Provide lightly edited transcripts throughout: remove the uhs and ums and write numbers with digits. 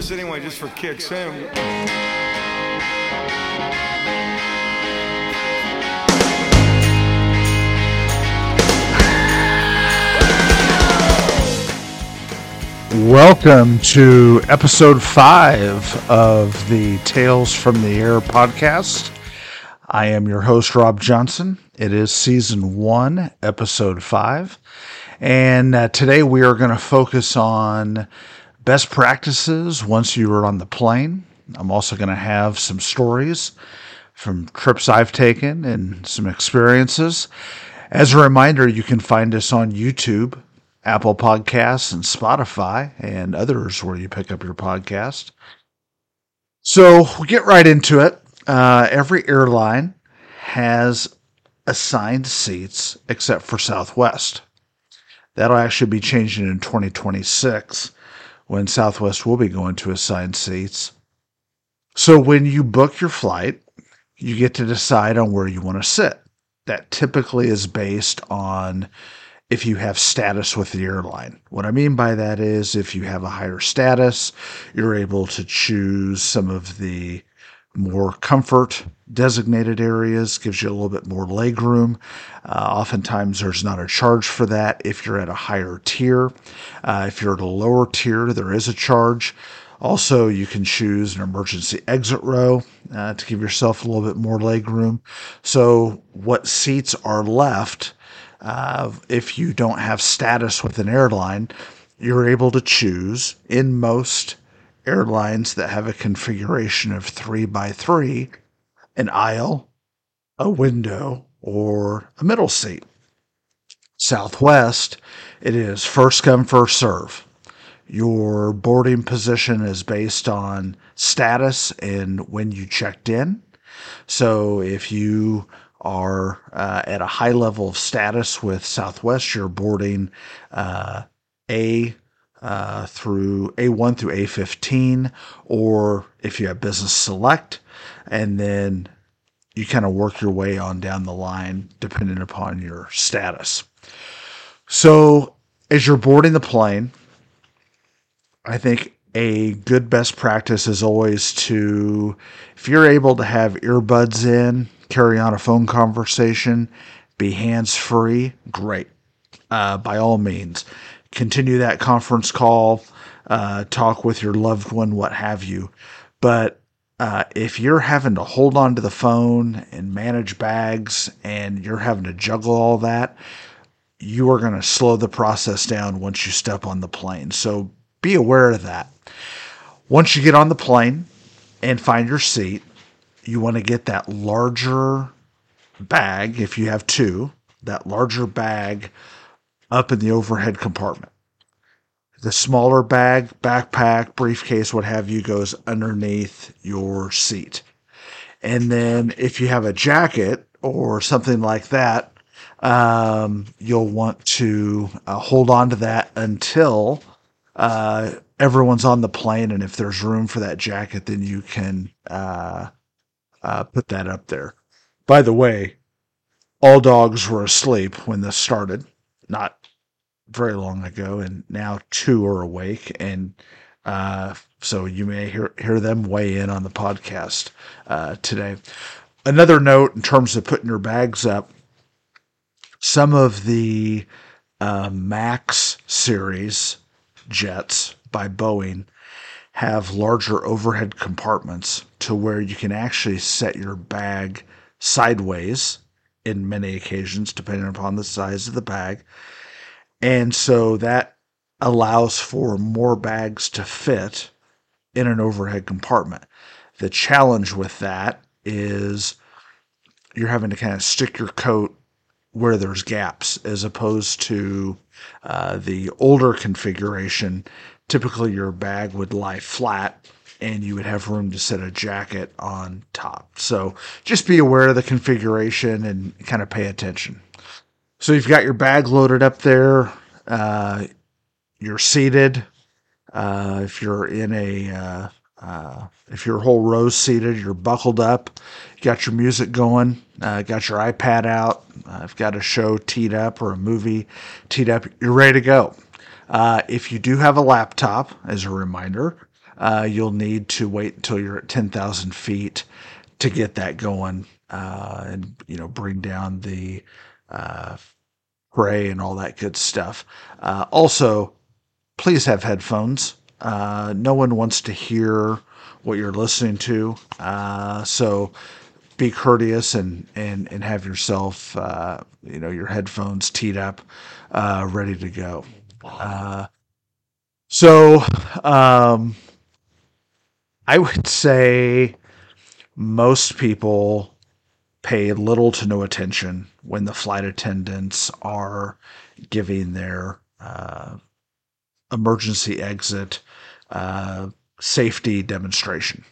this anyway, just for kicks in. Welcome to episode 5 of the Tales from the Air podcast. I am your host, Rob Johnson. It is season 1, episode 5. And today we are going to focus on best practices once you are on the plane. I'm also going to have some stories from trips I've taken and some experiences. As a reminder, you can find us on YouTube, Apple Podcasts, and Spotify, and others where you pick up your podcast. So we'll get right into it. Every airline has assigned seats except for Southwest. That'll actually be changing in 2026 when Southwest will be going to assigned seats. So when you book your flight, you get to decide on where you want to sit. That typically is based on if you have status with the airline. What I mean by that is if you have a higher status, you're able to choose some of the more comfort designated areas, gives you a little bit more leg room. Oftentimes there's not a charge for that if you're at a higher tier. If you're at a lower tier, there is a charge. Also, you can choose an emergency exit row to give yourself a little bit more leg room. So what seats are left if you don't have status with an airline, you're able to choose in most airlines that have a configuration of 3x3, an aisle, a window, or a middle seat. Southwest, it is first come, first serve. Your boarding position is based on status and when you checked in. So if you are at a high level of status with Southwest, you're boarding A through A1 through A15, or if you have business select, and then you kind of work your way on down the line depending upon your status. So as you're boarding the plane, I think a good best practice is always to, if you're able to have earbuds in, carry on a phone conversation, be hands-free, great. By all means, continue that conference call, talk with your loved one, what have you. But if you're having to hold on to the phone and manage bags and you're having to juggle all that, you are going to slow the process down once you step on the plane. So be aware of that. Once you get on the plane and find your seat, you want to get that larger bag, if you have two, that larger bag up in the overhead compartment. The smaller bag, backpack, briefcase, what have you, goes underneath your seat. And then if you have a jacket or something like that, you'll want to hold on to that until everyone's on the plane. And if there's room for that jacket, then you can put that up there. By the way, all dogs were asleep when this started, not very long ago, and now 2 are awake, and so you may hear them weigh in on the podcast today. Another note in terms of putting your bags up, some of the MAX series jets by Boeing have larger overhead compartments to where you can actually set your bag sideways in many occasions, depending upon the size of the bag. And so that allows for more bags to fit in an overhead compartment. The challenge with that is you're having to kind of stick your coat where there's gaps, as opposed to the older configuration. Typically your bag would lie flat and you would have room to set a jacket on top. So just be aware of the configuration and kind of pay attention. So you've got your bag loaded up there. You're seated. If you're in if your whole row's seated, you're buckled up, you got your music going, got your iPad out, I've got a show teed up or a movie teed up, you're ready to go. If you do have a laptop, as a reminder, you'll need to wait until you're at 10,000 feet to get that going, and bring down the spray and all that good stuff. Also, please have headphones. No one wants to hear what you're listening to, so be courteous and have yourself, your headphones teed up, ready to go. So, I would say most people pay little to no attention when the flight attendants are giving their emergency exit safety demonstration.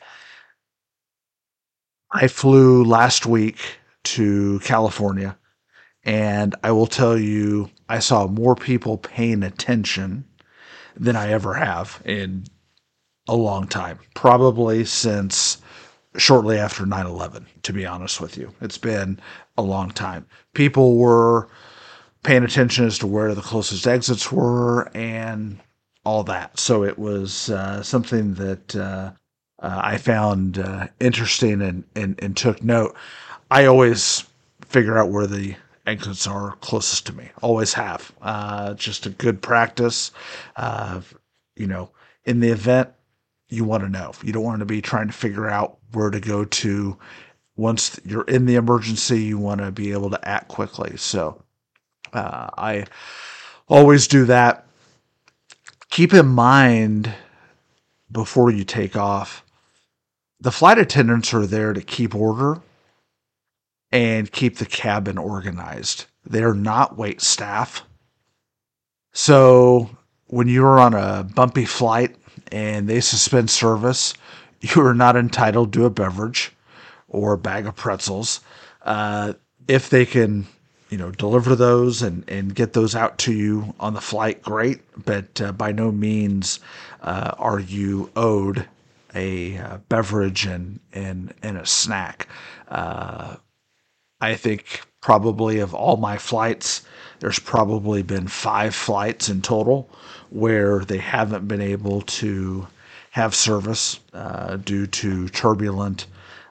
I flew last week to California, and I will tell you, I saw more people paying attention than I ever have in a long time, probably since shortly after 9/11, to be honest with you. It's been a long time. People were paying attention as to where the closest exits were and all that. So it was something that I found interesting and took note. I always figure out where the exits are closest to me. Always have. Just a good practice. In the event, you want to know. You don't want to be trying to figure out where to go to. Once you're in the emergency, you want to be able to act quickly. So I always do that. Keep in mind before you take off, the flight attendants are there to keep order and keep the cabin organized. They're not wait staff. So when you're on a bumpy flight and they suspend service, you are not entitled to a beverage or a bag of pretzels. If they can, deliver those and get those out to you on the flight, great. But by no means are you owed a beverage and a snack. I think probably of all my flights, there's probably been 5 flights in total where they haven't been able to have service due to turbulent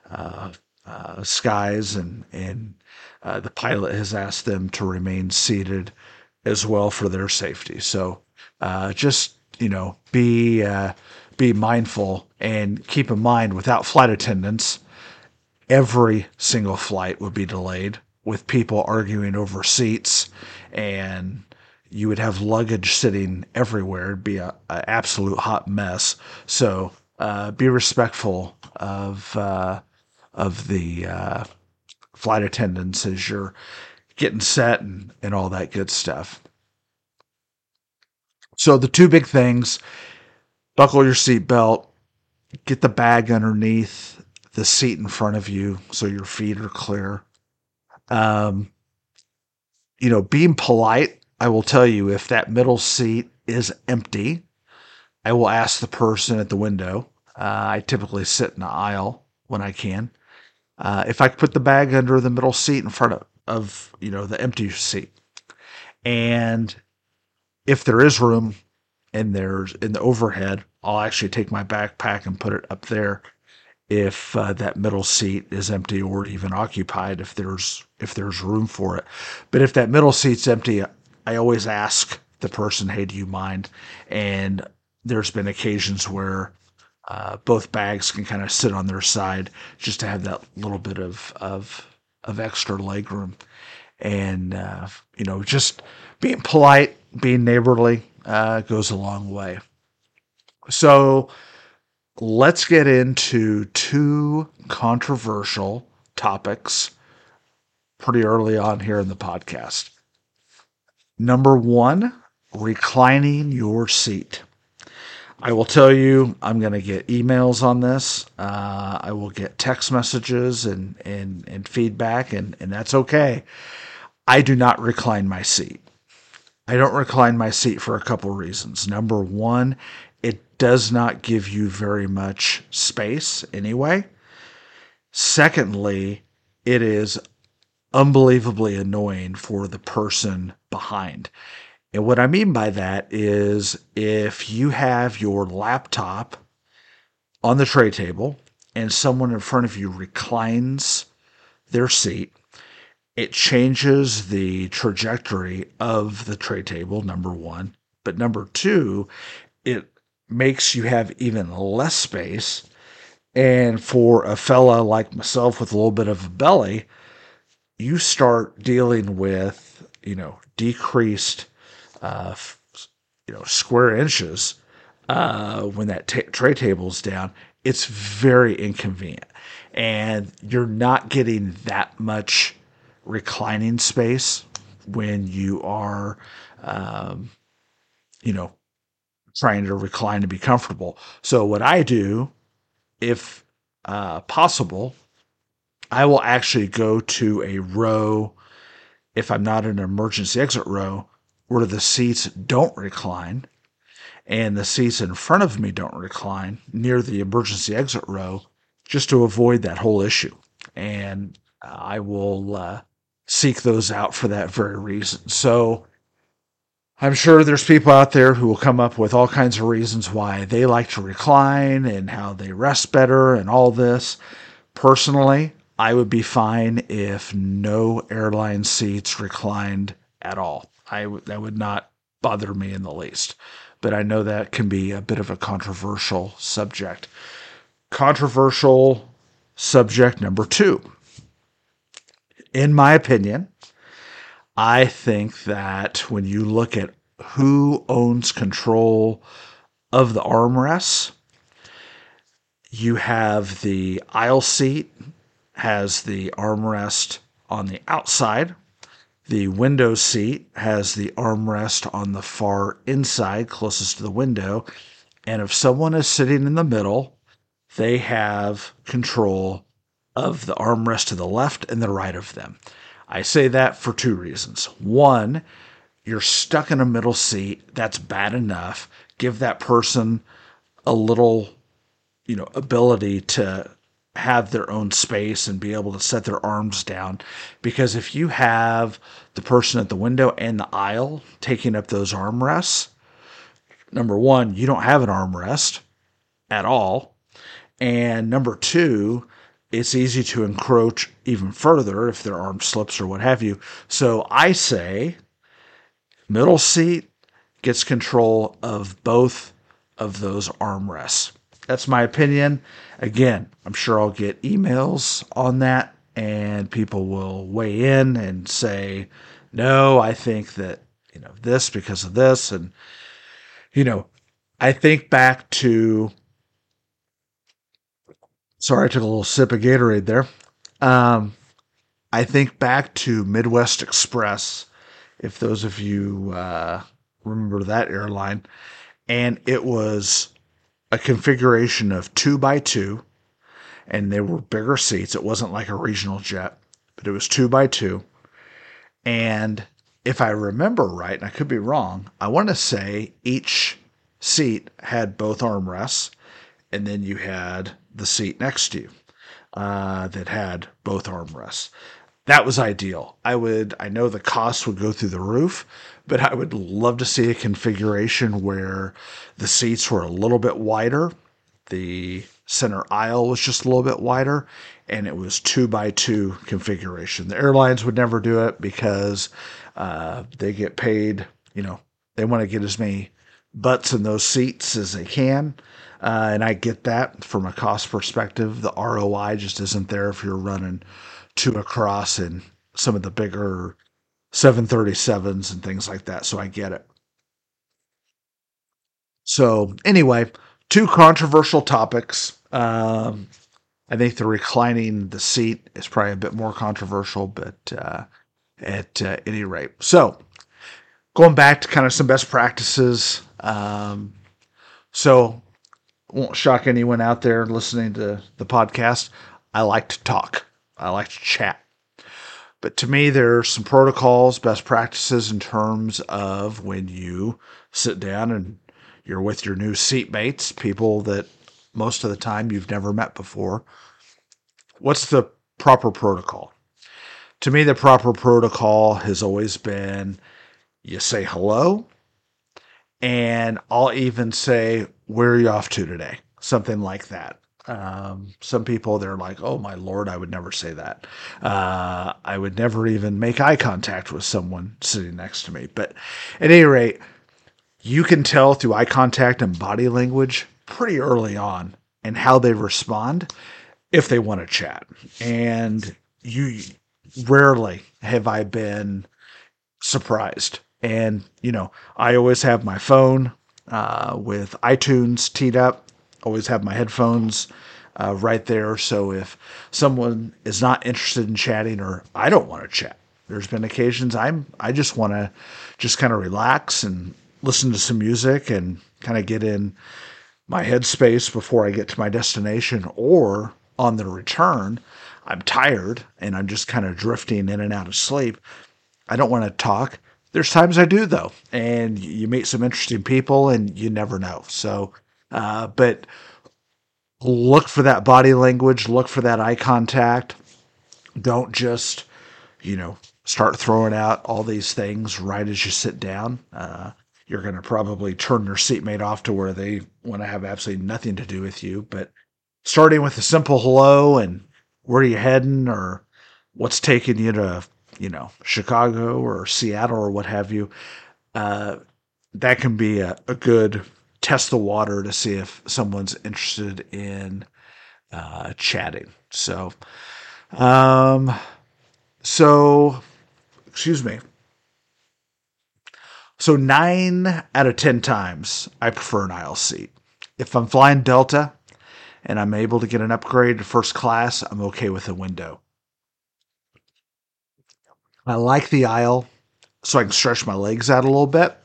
skies, and the pilot has asked them to remain seated as well for their safety. So just be mindful and keep in mind, without flight attendants, every single flight would be delayed with people arguing over seats, and you would have luggage sitting everywhere. It'd be an absolute hot mess. So be respectful of the flight attendants as you're getting set and all that good stuff. So the 2 big things: buckle your seatbelt, get the bag underneath the seat in front of you so your feet are clear. Being polite, I will tell you, if that middle seat is empty, I will ask the person at the window. I typically sit in the aisle when I can. If I put the bag under the middle seat in front of the empty seat, and if there is room and there's in the overhead, I'll actually take my backpack and put it up there. If that middle seat is empty or even occupied, if there's room for it. But if that middle seat's empty, I always ask the person, "Hey, do you mind?" And there's been occasions where both bags can kind of sit on their side just to have that little bit of extra leg room. And just being polite, being neighborly goes a long way. So let's get into 2 controversial topics pretty early on here in the podcast. Number 1, reclining your seat. I will tell you, I'm going to get emails on this. I will get text messages and feedback, and that's okay. I do not recline my seat. I don't recline my seat for a couple reasons. Number 1, it does not give you very much space anyway. Secondly, it is unbelievably annoying for the person behind. And what I mean by that is if you have your laptop on the tray table and someone in front of you reclines their seat, it changes the trajectory of the tray table, number one. But number two, it makes you have even less space. And for a fella like myself with a little bit of a belly, you start dealing with, decreased, square inches when that tray table's down. It's very inconvenient. And you're not getting that much reclining space when you are, trying to recline to be comfortable. So what I do, if possible, I will actually go to a row, if I'm not in an emergency exit row, where the seats don't recline and the seats in front of me don't recline near the emergency exit row, just to avoid that whole issue. And I will seek those out for that very reason. So I'm sure there's people out there who will come up with all kinds of reasons why they like to recline and how they rest better and all this. Personally, I would be fine if no airline seats reclined at all. That would not bother me in the least. But I know that can be a bit of a controversial subject. Controversial subject number 2. In my opinion, I think that when you look at who owns control of the armrests, you have the aisle seat has the armrest on the outside. The window seat has the armrest on the far inside, closest to the window. And if someone is sitting in the middle, they have control of the armrest to the left and the right of them. I say that for 2 reasons. One, you're stuck in a middle seat. That's bad enough. Give that person a little, ability to have their own space and be able to set their arms down. Because if you have the person at the window and the aisle taking up those armrests, number one, you don't have an armrest at all. And number 2, it's easy to encroach even further if their arm slips or what have you. So I say middle seat gets control of both of those armrests. That's my opinion. Again, I'm sure I'll get emails on that and people will weigh in and say, no, I think that, this because of this. And, I think back to, sorry, I took a little sip of Gatorade there. I think back to Midwest Express, if those of you remember that airline, and it was a configuration of 2x2, and they were bigger seats. It wasn't like a regional jet, but it was 2x2. And if I remember right, and I could be wrong, I want to say each seat had both armrests, and then you had the seat next to you that had both armrests. That was ideal. I know the cost would go through the roof, but I would love to see a configuration where the seats were a little bit wider, the center aisle was just a little bit wider, and it was 2x2 configuration. The airlines would never do it because they get paid, they want to get as many butts in those seats as they can. And I get that from a cost perspective. The ROI just isn't there if you're running 2 across in some of the bigger 737s and things like that. So I get it. So anyway, 2 controversial topics. I think the reclining the seat is probably a bit more controversial, but at any rate. So going back to kind of some best practices. So won't shock anyone out there listening to the podcast. I like to talk. I like to chat. But to me, there are some protocols, best practices in terms of when you sit down and you're with your new seatmates, people that most of the time you've never met before. What's the proper protocol? To me, the proper protocol has always been you say hello, and I'll even say, where are you off to today? something like that. Some people, they're like, oh my Lord, I would never say that. I would never even make eye contact with someone sitting next to me. But at any rate, you can tell through eye contact and body language pretty early on and how they respond if they want to chat. And you rarely have I been surprised. And, I always have my phone with iTunes teed up, always have my headphones right there. So if someone is not interested in chatting or I don't want to chat, there's been occasions I just want to just kind of relax and listen to some music and kind of get in my headspace before I get to my destination, or on the return, I'm tired and I'm just kind of drifting in and out of sleep. I don't want to talk. There's times I do though, and you meet some interesting people and you never know. So, but look for that body language, look for that eye contact. Don't just, start throwing out all these things right as you sit down. You're going to probably turn your seatmate off to where they want to have absolutely nothing to do with you. But starting with a simple hello and where are you heading, or what's taking you to, Chicago or Seattle or what have you, that can be a good test the water to see if someone's interested in chatting. Um, so, excuse me. So 9 out of 10 times, I prefer an aisle seat. If I'm flying Delta and I'm able to get an upgrade to first class, I'm okay with a window. I like the aisle so I can stretch my legs out a little bit.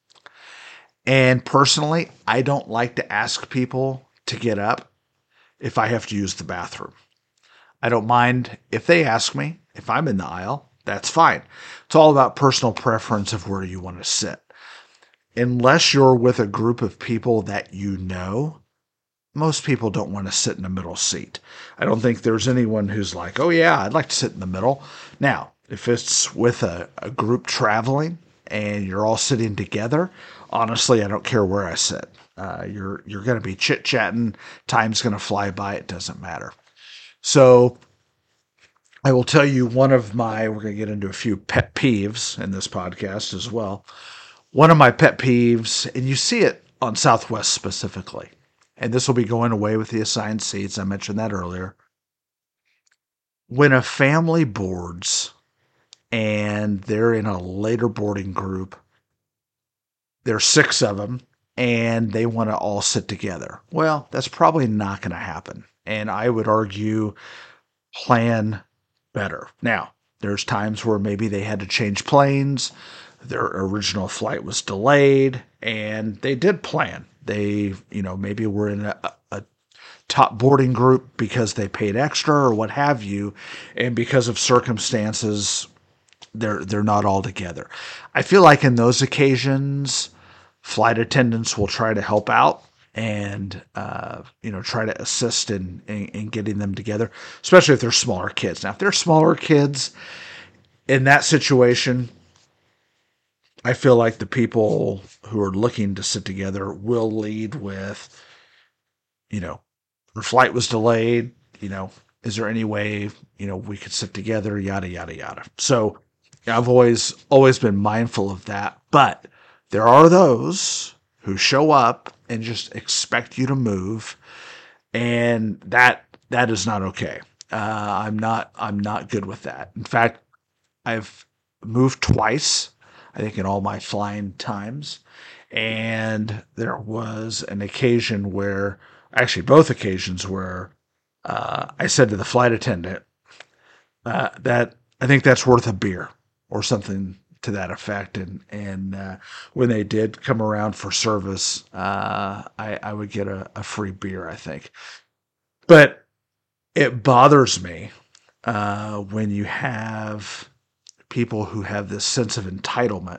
And personally, I don't like to ask people to get up if I have to use the bathroom. I don't mind if they ask me. If I'm in the aisle, that's fine. It's all about personal preference of where you want to sit. Unless you're with a group of people that you know, most people don't want to sit in the middle seat. I don't think there's anyone who's like, oh yeah, I'd like to sit in the middle. Now, if it's with a group traveling and you're all sitting together, honestly, I don't care where I sit. You're going to be chit-chatting. Time's going to fly by. It doesn't matter. So I will tell you we're going to get into a few pet peeves in this podcast as well. One of my pet peeves, and you see it on Southwest specifically, and this will be going away with the assigned seats. I mentioned that earlier. When a family boards and they're in a later boarding group, there's 6 of them, and they want to all sit together. Well, that's probably not going to happen. And I would argue plan better. Now, there's times where maybe they had to change planes, their original flight was delayed, and they did plan. They, maybe were in a top boarding group because they paid extra or what have you, and because of circumstances, they're not all together. I feel like in those occasions, flight attendants will try to help out and try to assist in getting them together, especially if they're smaller kids. Now, if they're smaller kids in that situation, I feel like the people who are looking to sit together will lead with, your flight was delayed, is there any way, we could sit together, yada, yada, yada. So I've always been mindful of that, but there are those who show up and just expect you to move, and that is not okay. I'm not good with that. In fact, I've moved twice, I think, in all my flying times, and there was an occasion where, actually both occasions where, I said to the flight attendant that I think that's worth a beer or something to that effect. And when they did come around for service, I would get a free beer, I think. But it bothers me when you have people who have this sense of entitlement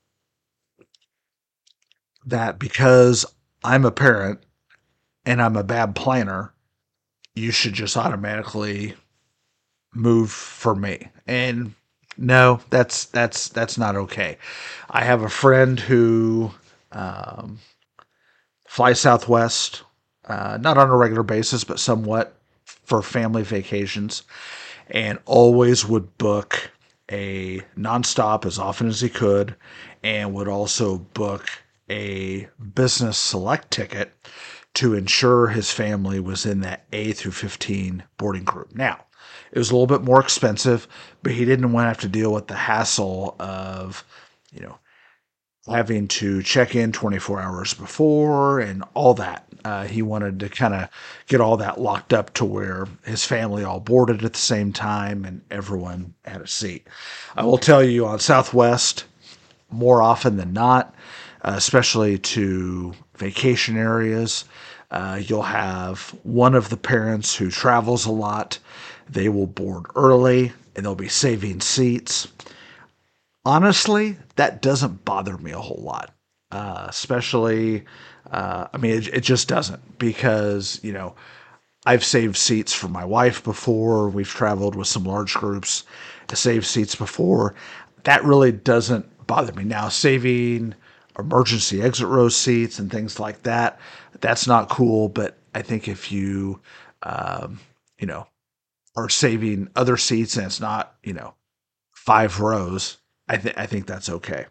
that because I'm a parent and I'm a bad planner, you should just automatically move for me. And no, that's not okay. I have a friend who flies Southwest not on a regular basis, but somewhat for family vacations, and always would book a nonstop as often as he could, and would also book a business select ticket to ensure his family was in that A through 15 boarding group. Now, it was a little bit more expensive, but he didn't want to have to deal with the hassle of, you know, having to check in 24 hours before and all that. He wanted to kind of get all that locked up to where his family all boarded at the same time and everyone had a seat. I will tell you on Southwest, more often than not, especially to vacation areas, you'll have one of the parents who travels a lot. They will board early and they'll be saving seats. Honestly, that doesn't bother me a whole lot. Especially, I mean, it just doesn't because, I've saved seats for my wife before. We've traveled with some large groups to save seats before. That really doesn't bother me. Now, saving emergency exit row seats and things like that, that's not cool. But I think if you, um, you know, are saving other seats and it's not, 5 rows, I think that's okay.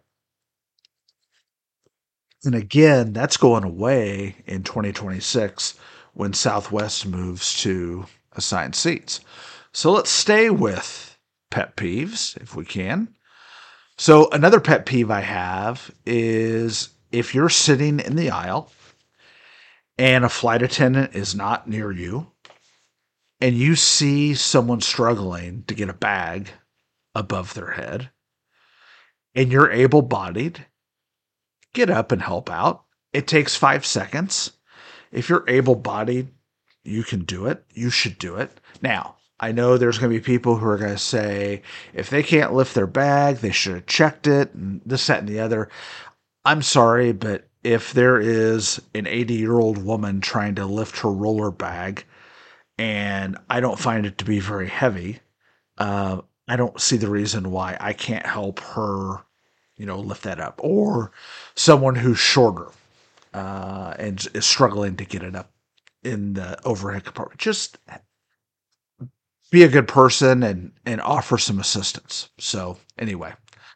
And again, that's going away in 2026 when Southwest moves to assigned seats. So let's stay with pet peeves if we can. So another pet peeve I have is if you're sitting in the aisle and a flight attendant is not near you and you see someone struggling to get a bag above their head and you're able bodied, get up and help out. It takes 5 seconds. If you're able bodied, you can do it. You should do it. Now, I know there's going to be people who are going to say if they can't lift their bag, they should have checked it and this, that, and the other. I'm sorry, but if there is an 80-year-old woman trying to lift her roller bag and I don't find it to be very heavy, I don't see the reason why I can't help her, lift that up. Or someone who's shorter and is struggling to get it up in the overhead compartment. Just be a good person and offer some assistance. So anyway,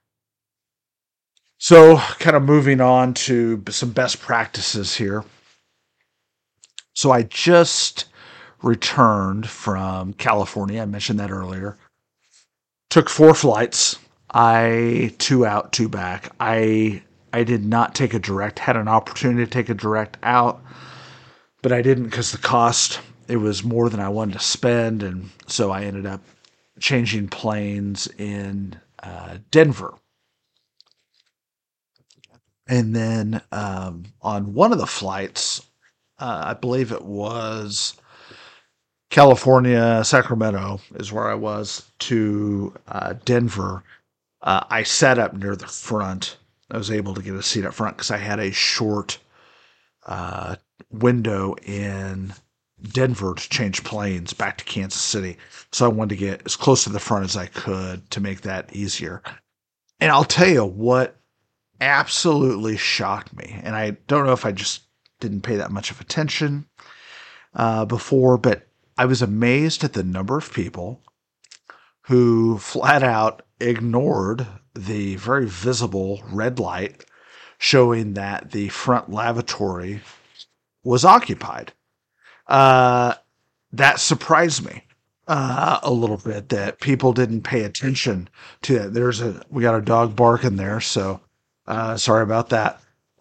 so kind of moving on to some best practices here. So I just returned from California. I mentioned that earlier. Took 4 flights. I 2 out, 2 back. I did not take a direct. Had an opportunity to take a direct out, but I didn't because the cost, it was more than I wanted to spend, and so I ended up changing planes in Denver. And then on one of the flights, I believe it was California, Sacramento is where I was, to Denver. I sat up near the front. I was able to get a seat up front because I had a short uh, window in Denver to change planes back to Kansas City. So I wanted to get as close to the front as I could to make that easier. And I'll tell you what absolutely shocked me. And I don't know if I just didn't pay that much of attention before, but I was amazed at the number of people who flat out ignored the very visible red light showing that the front lavatory was occupied. Uh, that surprised me a little bit that people didn't pay attention to that. We got a dog barking there, so sorry about that.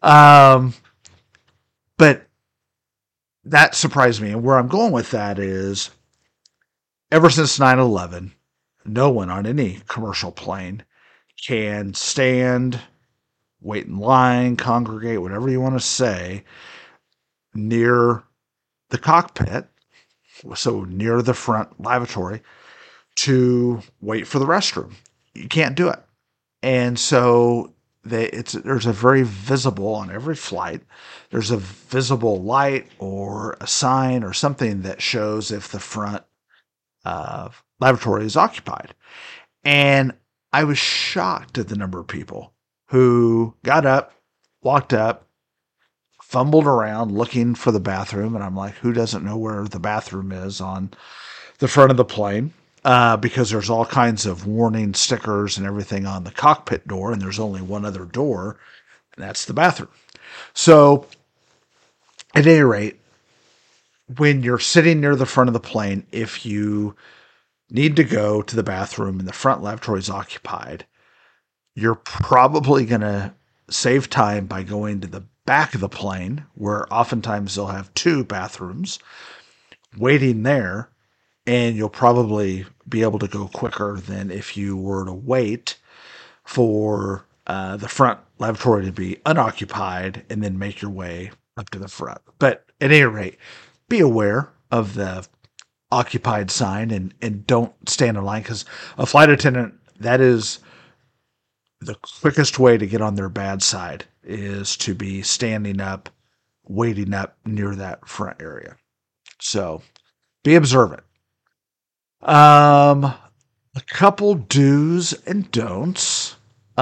But that surprised me. And where I'm going with that is ever since 9/11, no one on any commercial plane can stand, wait in line, congregate, whatever you want to say, near the cockpit, so near the front lavatory, to wait for the restroom. You can't do it. And so there's a very visible on every flight, there's a visible light or a sign or something that shows if the front lavatory is occupied. And I was shocked at the number of people who got up, walked up, fumbled around looking for the bathroom, and I'm like, who doesn't know where the bathroom is on the front of the plane? Because there's all kinds of warning stickers and everything on the cockpit door, and there's only one other door, and that's the bathroom. So, at any rate, when you're sitting near the front of the plane, if you need to go to the bathroom and the front lavatory is occupied, you're probably going to save time by going to the back of the plane, where oftentimes they'll have two bathrooms, waiting there, and you'll probably be able to go quicker than if you were to wait for the front lavatory to be unoccupied and then make your way up to the front. But at any rate, be aware of the occupied sign and don't stand in line, because a flight attendant, that is the quickest way to get on their bad side, is to be standing up, waiting up near that front area. So be observant. A couple do's and don'ts.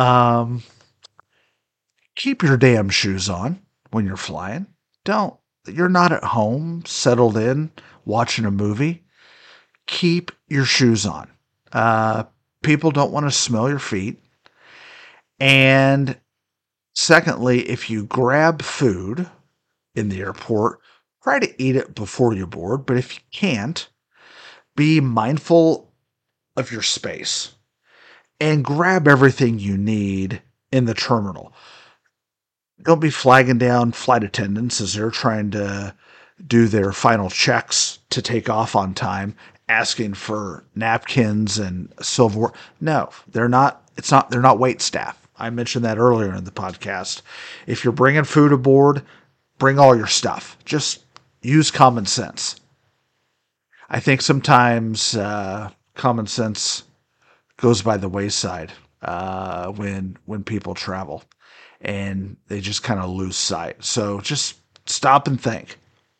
Keep your damn shoes on when you're flying. You're not at home, settled in, watching a movie. Keep your shoes on. People don't want to smell your feet. And secondly, if you grab food in the airport, try to eat it before you board. But if you can't, be mindful of your space and grab everything you need in the terminal. Don't be flagging down flight attendants as they're trying to do their final checks to take off on time, asking for napkins and silverware. No, they're not. They're not wait staff. I mentioned that earlier in the podcast. If you're bringing food aboard, bring all your stuff. Just use common sense. I think sometimes common sense goes by the wayside when people travel, and they just kind of lose sight. So just stop and think.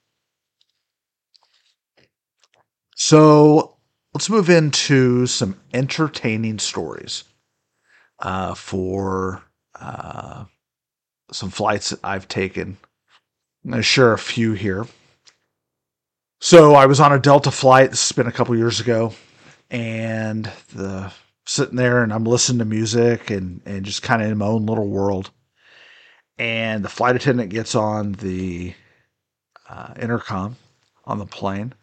So let's move into some entertaining stories for some flights that I've taken. I'm going to share a few here. So I was on a Delta flight. This has been a couple years ago, and sitting there, and I'm listening to music and just kind of in my own little world. And the flight attendant gets on the intercom on the plane,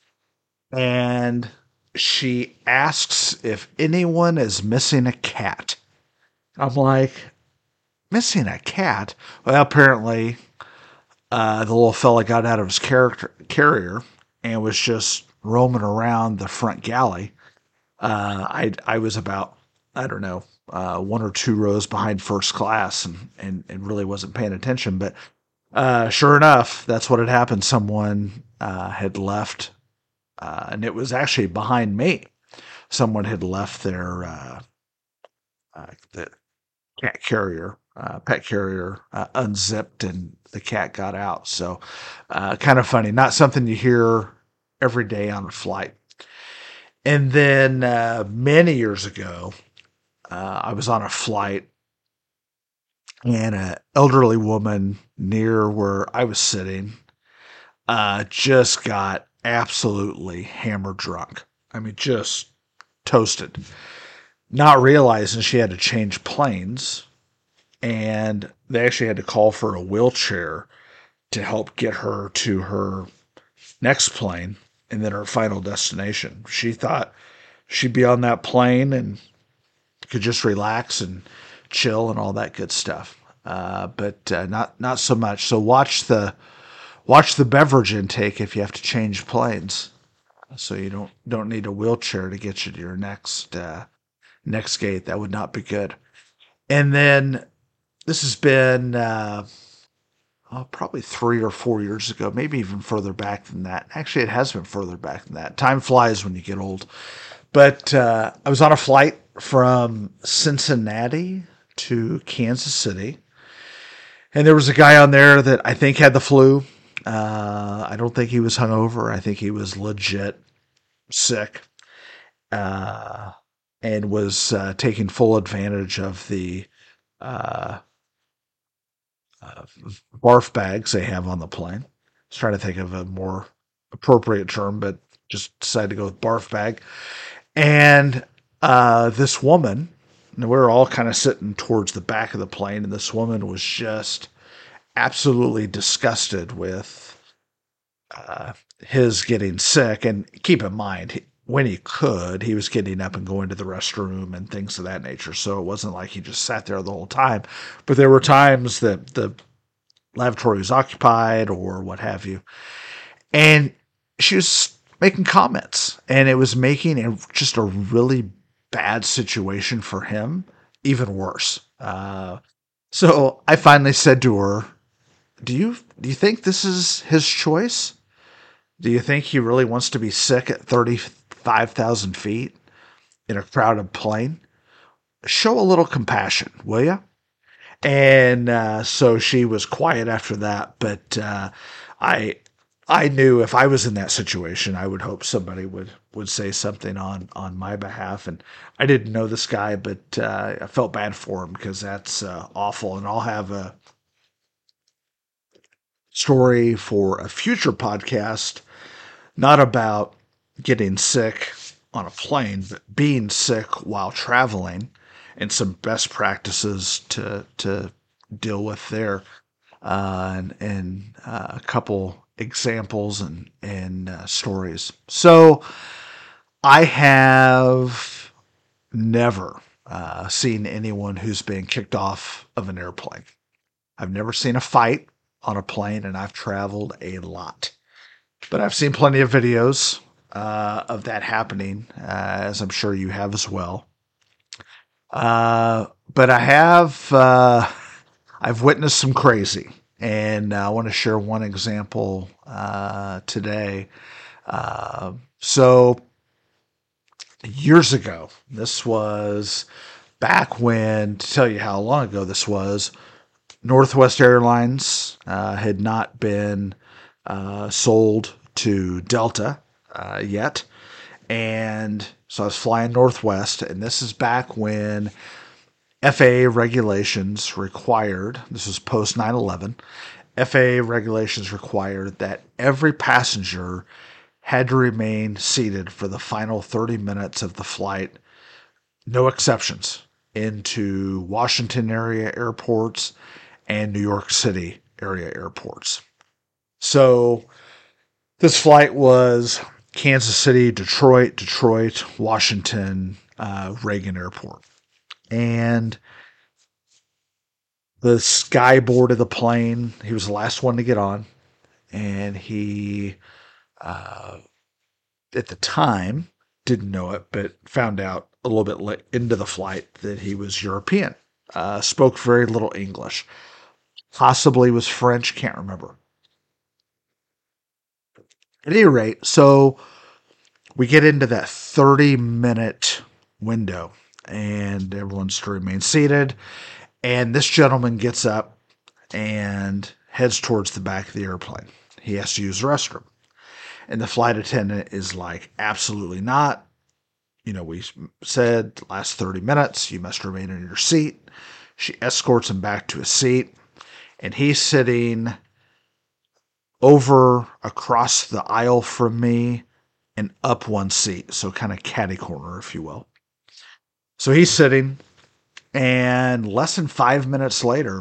and she asks if anyone is missing a cat. I'm like, missing a cat? Well, apparently the little fella got out of his carrier and was just roaming around the front galley. I was about, I don't know, one or two rows behind first class and really wasn't paying attention. But sure enough, that's what had happened. Someone had left, and it was actually behind me. Someone had left their the cat carrier, pet carrier, unzipped, and the cat got out. So kind of funny. Not something you hear every day on a flight. And then many years ago, I was on a flight, and an elderly woman near where I was sitting just got absolutely hammered drunk. I mean, just toasted. Not realizing she had to change planes, and they actually had to call for a wheelchair to help get her to her next plane and then her final destination. She thought she'd be on that plane and could just relax and chill and all that good stuff. But not so much. So watch the beverage intake if you have to change planes, so you don't need a wheelchair to get you to your next gate. That would not be good. And then this has been probably 3 or 4 years ago, maybe even further back than that. Actually, it has been further back than that. Time flies when you get old. But I was on a flight from Cincinnati to Kansas City, and there was a guy on there that I think had the flu. I don't think he was hungover. I think he was legit sick, and was taking full advantage of the barf bags they have on the plane. I was trying to think of a more appropriate term, but just decided to go with barf bag. And this woman, and we were all kind of sitting towards the back of the plane, and this woman was just absolutely disgusted with his getting sick. And keep in mind, when he could, he was getting up and going to the restroom and things of that nature. So it wasn't like he just sat there the whole time. But there were times that the lavatory was occupied or what have you. And she was making comments, and it was making just a really bad situation for him even worse. So I finally said to her, do you think this is his choice? Do you think he really wants to be sick at 35,000 feet in a crowded plane? Show a little compassion, will you? And so she was quiet after that, but I knew if I was in that situation, I would hope somebody would say something on my behalf. And I didn't know this guy, but I felt bad for him because that's awful. And I'll have a story for a future podcast, not about getting sick on a plane, but being sick while traveling and some best practices to deal with there, and a couple examples and stories. So I have never seen anyone who's been kicked off of an airplane. I've never seen a fight on a plane, and I've traveled a lot. But I've seen plenty of videos of that happening, as I'm sure you have as well. But I have I've witnessed some crazy, and I want to share one example today. So years ago, this was back when, to tell you how long ago this was, Northwest Airlines had not been sold to Delta yet. And so I was flying Northwest, and this is back when FAA regulations required, this was post 9/11, FAA regulations required that every passenger had to remain seated for the final 30 minutes of the flight, no exceptions, into Washington area airports and New York City area airports. So this flight was Kansas City, Detroit, Washington, Reagan Airport. And this guy boarded the plane. He was the last one to get on. And he, at the time, didn't know it, but found out a little bit into the flight that he was European. Spoke very little English. Possibly was French, can't remember. At any rate, so we get into that 30-minute window, and everyone's to remain seated. And this gentleman gets up and heads towards the back of the airplane. He has to use the restroom. And the flight attendant is like, absolutely not. You know, we said last 30 minutes, you must remain in your seat. She escorts him back to his seat. And he's sitting over across the aisle from me and up one seat. So kind of catty corner, if you will. So he's sitting, and less than 5 minutes later,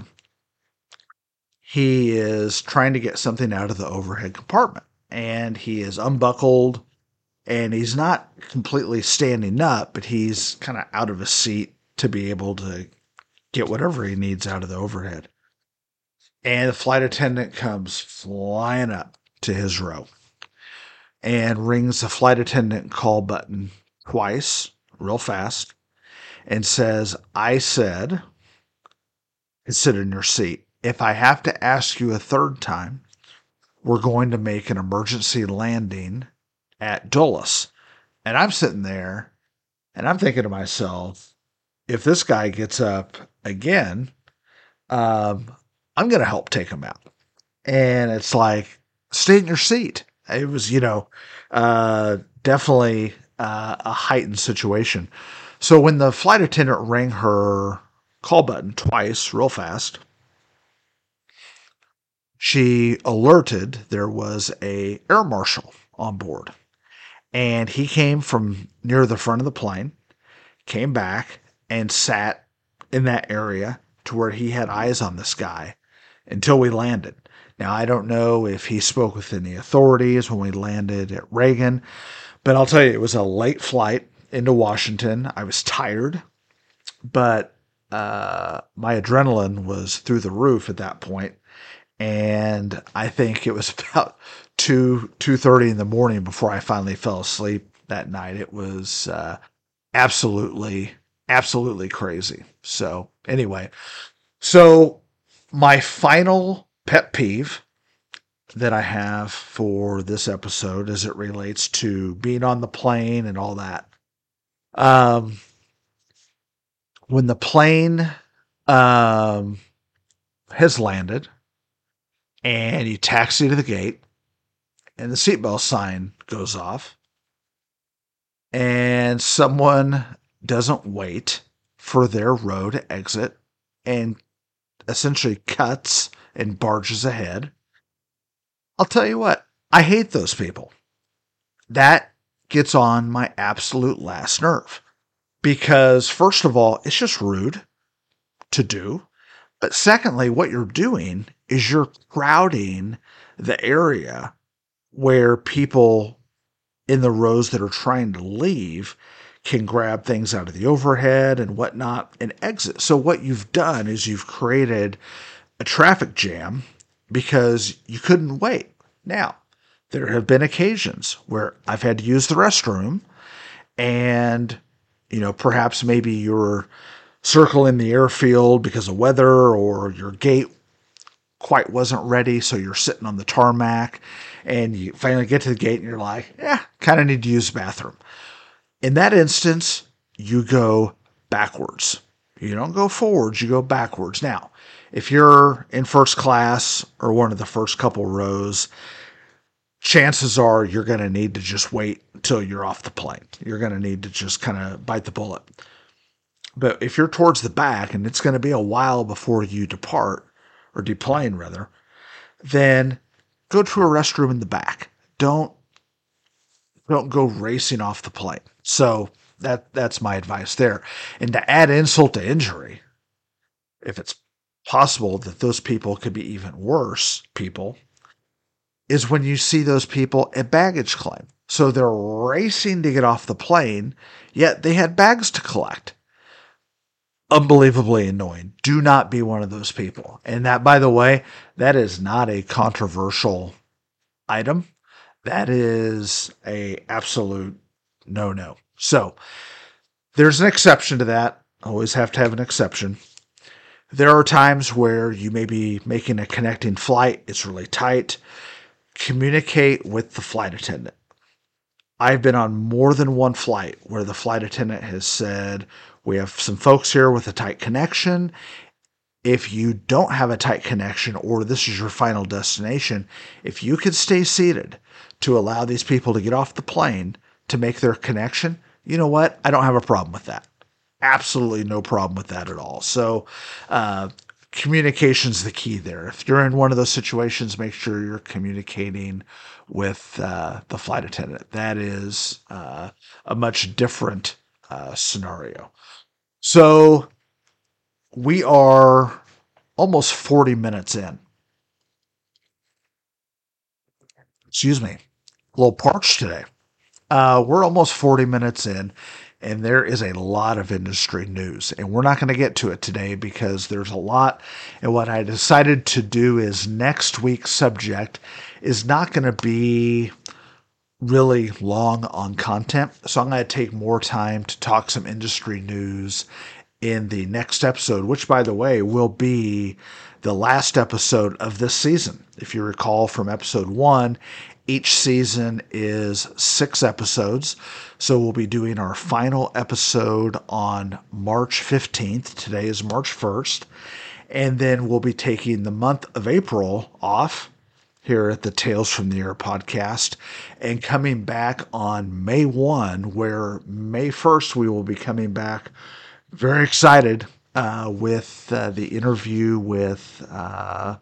he is trying to get something out of the overhead compartment. And he is unbuckled, and he's not completely standing up, but he's kind of out of his seat to be able to get whatever he needs out of the overhead. And the flight attendant comes flying up to his row and rings the flight attendant call button twice, real fast, and says, I said, sit in your seat. If I have to ask you a third time, we're going to make an emergency landing at Dulles. And I'm sitting there, and I'm thinking to myself, if this guy gets up again, I'm going to help take him out. And it's like, stay in your seat. It was, definitely a heightened situation. So when the flight attendant rang her call button twice, real fast, she alerted there was a air marshal on board. And he came from near the front of the plane, came back, and sat in that area to where he had eyes on this guy until we landed. Now, I don't know if he spoke with any authorities when we landed at Reagan, but I'll tell you, it was a late flight into Washington. I was tired, but my adrenaline was through the roof at that point, and I think it was about 2:30 in the morning before I finally fell asleep that night. It was absolutely crazy. So anyway, so my final pet peeve that I have for this episode as it relates to being on the plane and all that. When the plane has landed and you taxi to the gate and the seatbelt sign goes off and someone doesn't wait for their row to exit and essentially cuts and barges ahead, I'll tell you what, I hate those people. That gets on my absolute last nerve. Because, first of all, it's just rude to do. But secondly, what you're doing is you're crowding the area where people in the rows that are trying to leave can grab things out of the overhead and whatnot and exit. So what you've done is you've created a traffic jam because you couldn't wait. Now, there have been occasions where I've had to use the restroom and, perhaps maybe you're circling the airfield because of weather or your gate quite wasn't ready, so you're sitting on the tarmac and you finally get to the gate and you're like, kind of need to use the bathroom. In that instance, you go backwards. You don't go forwards, you go backwards. Now, if you're in first class or one of the first couple rows, chances are you're going to need to just wait until you're off the plane. You're going to need to just kind of bite the bullet. But if you're towards the back and it's going to be a while before you depart, or deplane rather, then go to a restroom in the back. Don't go racing off the plane. So that's my advice there. And to add insult to injury, if it's possible that those people could be even worse people, is when you see those people at baggage claim. So they're racing to get off the plane, yet they had bags to collect. Unbelievably annoying. Do not be one of those people. And that, by the way, that is not a controversial item. That is a absolute no-no. So there's an exception to that. Always have to have an exception. There are times where you may be making a connecting flight. It's really tight. Communicate with the flight attendant. I've been on more than one flight where the flight attendant has said, we have some folks here with a tight connection. If you don't have a tight connection or this is your final destination, if you could stay seated to allow these people to get off the plane to make their connection, you know what? I don't have a problem with that. Absolutely no problem with that at all. So communication's the key there. If you're in one of those situations, make sure you're communicating with the flight attendant. That is a much different scenario. So we are almost 40 minutes in. Excuse me. A little parched today. We're almost 40 minutes in, and there is a lot of industry news. And we're not going to get to it today because there's a lot. And what I decided to do is next week's subject is not going to be really long on content. So I'm going to take more time to talk some industry news in the next episode, which, by the way, will be the last episode of this season. If you recall from episode 1, each season is 6 episodes. So we'll be doing our final episode on March 15th. Today is March 1st. And then we'll be taking the month of April off here at the Tales from the Air podcast and coming back on May 1, where May 1st we will be coming back very excited with the interview with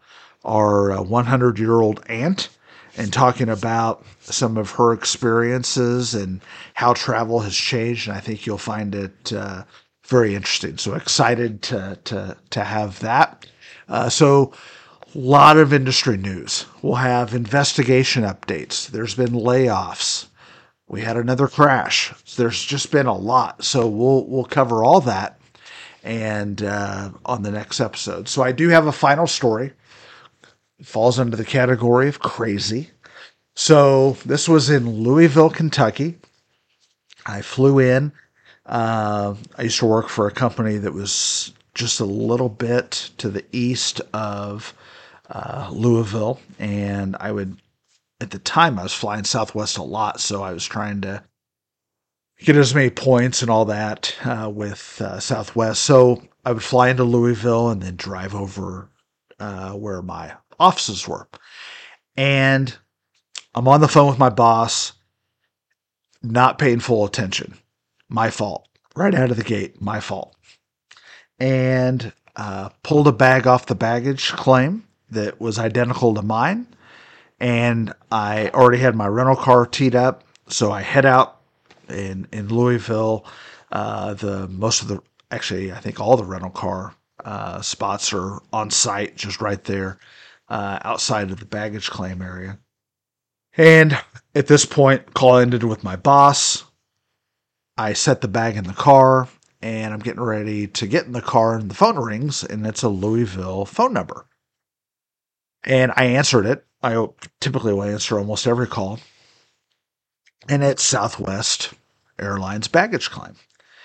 our 100-year-old aunt and talking about some of her experiences and how travel has changed. And I think you'll find it very interesting. So excited to have that. So a lot of industry news. We'll have investigation updates. There's been layoffs. We had another crash. There's just been a lot. So we'll cover all that and on the next episode. So I do have a final story. It falls under the category of crazy. So this was in Louisville, Kentucky. I flew in. I used to work for a company that was just a little bit to the east of Louisville, and at the time, I was flying Southwest a lot, so I was trying to get as many points and all that with Southwest. So I would fly into Louisville and then drive over where my offices were. And I'm on the phone with my boss, not paying full attention. My fault. Right out of the gate, my fault. And pulled a bag off the baggage claim that was identical to mine. And I already had my rental car teed up. So I head out in Louisville. I think all the rental car spots are on site, just right there outside of the baggage claim area. And at this point, call ended with my boss. I set the bag in the car, and I'm getting ready to get in the car, and the phone rings, and it's a Louisville phone number. And I answered it. I typically will answer almost every call. And it's Southwest Airlines baggage claim.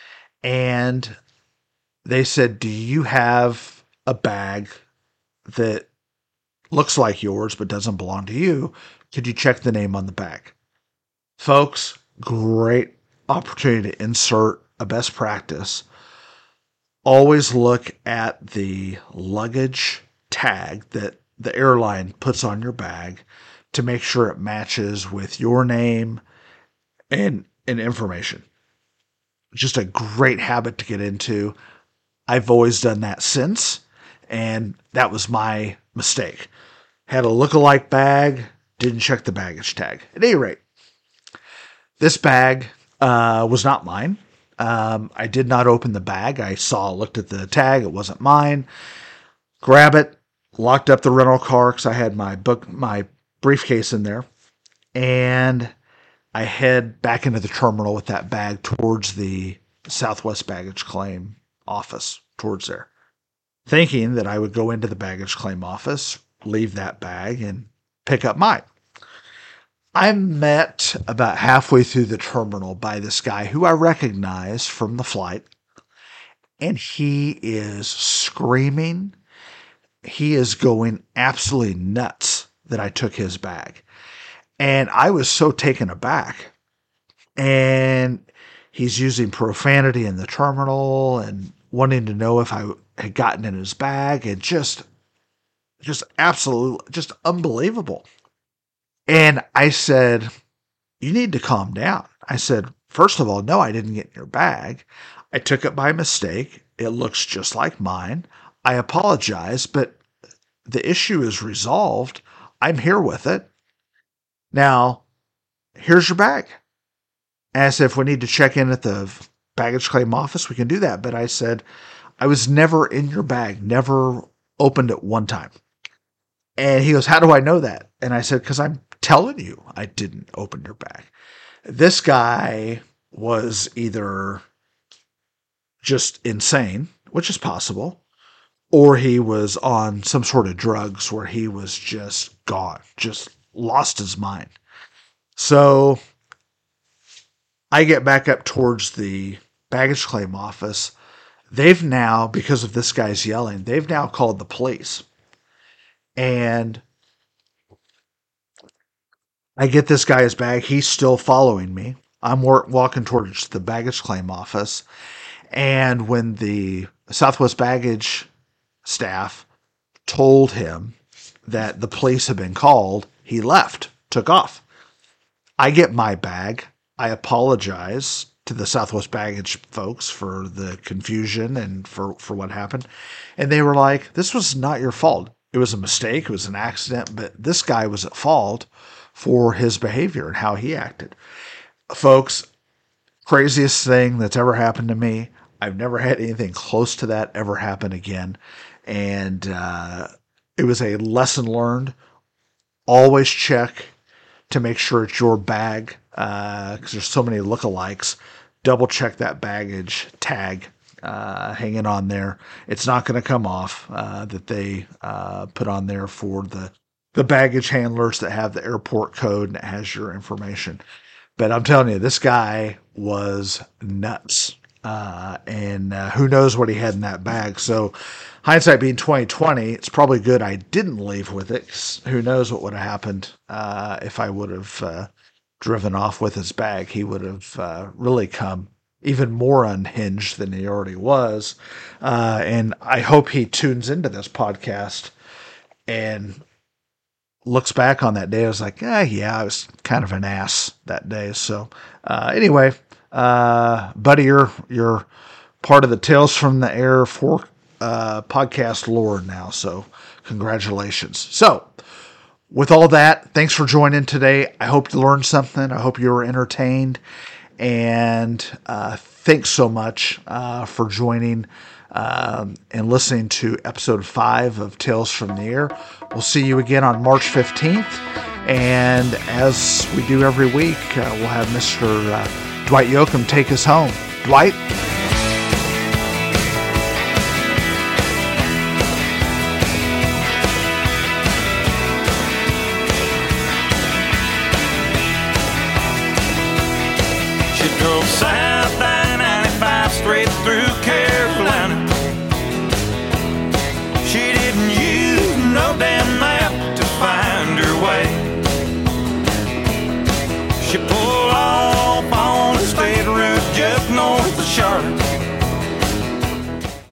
And they said, do you have a bag that looks like yours but doesn't belong to you? Could you check the name on the bag? Folks, great opportunity to insert a best practice. Always look at the luggage tag that the airline puts on your bag to make sure it matches with your name and information. Just a great habit to get into. I've always done that since, and that was my mistake. Had a look-alike bag, didn't check the baggage tag. At any rate, this bag was not mine. I did not open the bag. I looked at the tag. It wasn't mine. Grab it, locked up the rental car because I had my briefcase in there, and I head back into the terminal with that bag towards the Southwest baggage claim office, towards there, thinking that I would go into the baggage claim office, leave that bag, and pick up mine. I'm met about halfway through the terminal by this guy who I recognize from the flight, and he is screaming. He is going absolutely nuts that I took his bag. And I was so taken aback. And he's using profanity in the terminal and wanting to know if I had gotten in his bag, and just absolutely, just unbelievable. And I said, you need to calm down. I said, first of all, no, I didn't get in your bag. I took it by mistake. It looks just like mine. I apologize, but the issue is resolved. I'm here with it. Now, here's your bag. And I said, if we need to check in at the baggage claim office, we can do that. But I said, I was never in your bag, never opened it one time. And he goes, how do I know that? And I said, because I'm telling you I didn't open your bag. This guy was either just insane, which is possible, or he was on some sort of drugs where he was just gone, just lost his mind. So I get back up towards the baggage claim office. They've now, because of this guy's yelling, they've now called the police. And I get this guy's bag. He's still following me. I'm walking towards the baggage claim office. And when the Southwest baggage staff told him that the police had been called, he left, took off. I get my bag. I apologize to the Southwest baggage folks for the confusion and for what happened. And they were like, this was not your fault. it was a mistake, it was an accident, but this guy was at fault for his behavior and how he acted. Folks, craziest thing that's ever happened to me. I've never had anything close to that ever happen again. And it was a lesson learned. Always check to make sure it's your bag, because there's so many lookalikes. Double check that baggage tag hanging on there. It's not going to come off, that they put on there for the baggage handlers that have the airport code and it has your information. But I'm telling you, this guy was nuts. And who knows what he had in that bag. So hindsight being 2020, it's probably good I didn't leave with it. 'Cause who knows what would have happened if I would have driven off with his bag. He would have really come even more unhinged than he already was. And I hope he tunes into this podcast and looks back on that day. I was like, yeah, I was kind of an ass that day. So anyway, buddy, you're part of the Tales from the Air podcast lore now. So congratulations. So with all that, thanks for joining today. I hope you learned something. I hope you were entertained. And thanks so much for joining and listening to episode 5 of Tales from the Air. We'll see you again on March 15th. And as we do every week, we'll have Mr. Dwight Yoakam take us home. Dwight? She drove south I-95 straight through Carolina. She didn't use no damn map to find her way. She pulled off on the state route just north of Charlotte.